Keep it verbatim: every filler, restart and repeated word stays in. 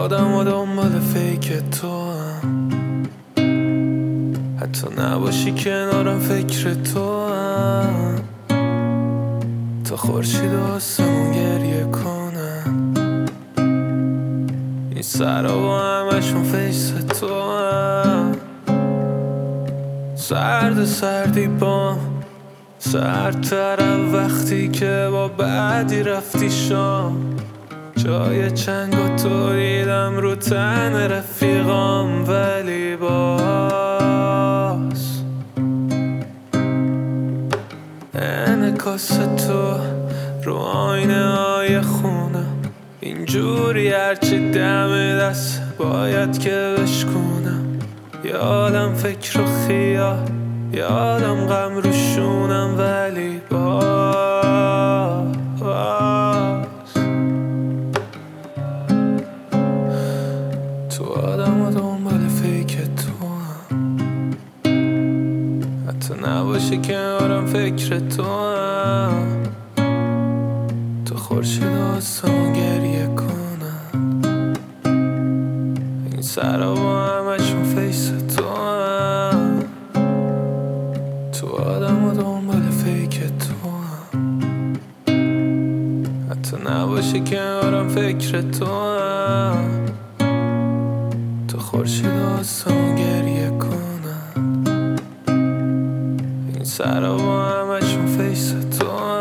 آدم و دنبال فیک تو هم، حتی نباشی کنارم فکر تو هم، تا خورشید و آسمون گریه کنن، این سرا با همشون فیس تو هم. سرد سردی بام سردترم وقتی که با بعدی رفتی شام، جای چنگ و توریدم رو تن رفیقام، ولی باز انعکاس تو رو آینه های خونم، اینجوری هرچی دم دست باید که بشکنم، یادم فکر و خیال، یادم غم رو شونم، ولی باز تو آدم و دنبال فیک تو هم، حتی نباشه کنارم فکر تو هم، تو خورشید و آسمون گریه کنن، این سرا با همشون فیس تو هم. تو آدم و دنبال فیک تو هم، حتی نباشه کنارم فکر تو هم، تو خورشید و آسمون گریه کنن، این سرا با همشون فیس تو هم.